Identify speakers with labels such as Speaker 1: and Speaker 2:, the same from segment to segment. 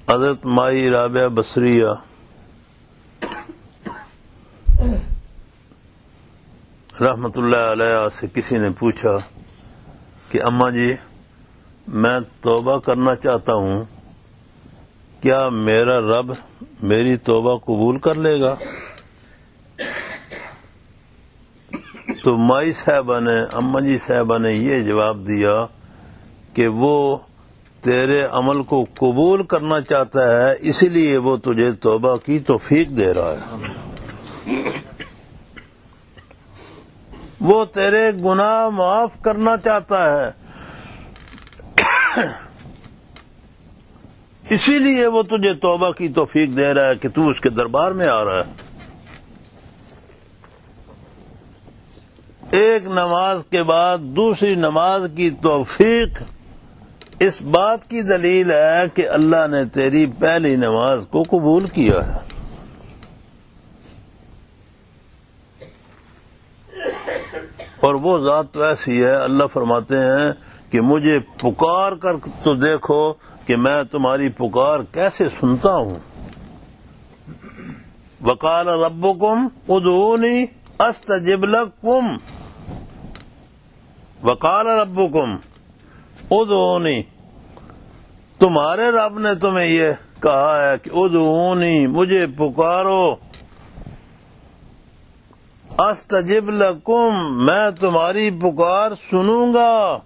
Speaker 1: حضرت مائی رابعہ بصریہ رحمت اللہ علیہ سے کسی نے پوچھا کہ اماں جی میں توبہ کرنا چاہتا ہوں، کیا میرا رب میری توبہ قبول کر لے گا؟ تو مائی صاحبہ نے، اماں جی صاحبہ نے یہ جواب دیا کہ وہ تیرے عمل کو قبول کرنا چاہتا ہے، اسی لیے وہ تجھے توبہ کی توفیق دے رہا ہے، وہ تیرے گناہ معاف کرنا چاہتا ہے، اسی لیے وہ تجھے توبہ کی توفیق دے رہا ہے کہ تو اس کے دربار میں آ رہا ہے۔ ایک نماز کے بعد دوسری نماز کی توفیق اس بات کی دلیل ہے کہ اللہ نے تیری پہلی نماز کو قبول کیا ہے۔ اور وہ ذات تو ایسی ہے، اللہ فرماتے ہیں کہ مجھے پکار کر تو دیکھو کہ میں تمہاری پکار کیسے سنتا ہوں۔ وقال ربکم ادعونی استجب لکم، وقال ربکم ادعونی، تمہارے رب نے تمہیں یہ کہا ہے کہ ادعونی، مجھے پکارو، استجب لکم، میں تمہاری پکار سنوں گا۔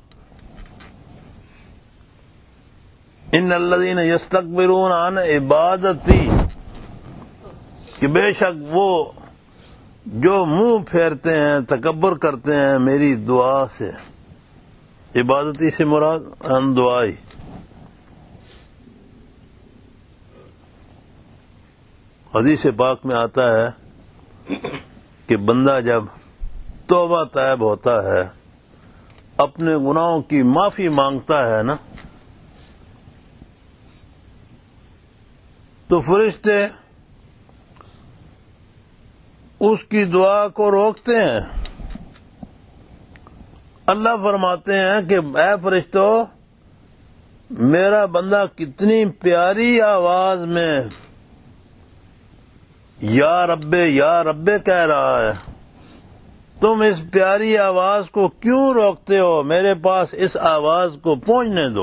Speaker 1: ان الذین یستکبرون عن عبادتی، کہ بے شک وہ جو منہ پھیرتے ہیں، تکبر کرتے ہیں میری دعا سے، عبادتی سے مراد ان دعائی، حدیث پاک میں آتا ہے کہ بندہ جب توبہ طائب ہوتا ہے، اپنے گناہوں کی معافی مانگتا ہے نا، تو فرشتے اس کی دعا کو روکتے ہیں۔ اللہ فرماتے ہیں کہ اے فرشتو، میرا بندہ کتنی پیاری آواز میں یا رب کہہ رہا ہے، تم اس پیاری آواز کو کیوں روکتے ہو؟ میرے پاس اس آواز کو پہنچنے دو۔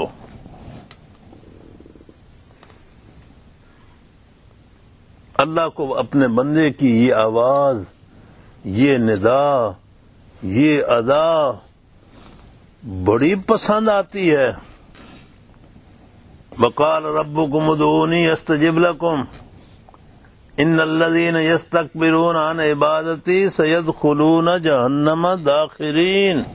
Speaker 1: اللہ کو اپنے بندے کی یہ آواز، یہ ندا، یہ ادا بڑی پسند آتی ہے۔ وقال ربکم ادعونی استجب لکم ان الذین یستکبرون عن عبادتی سیدخلون جہنم داخرین۔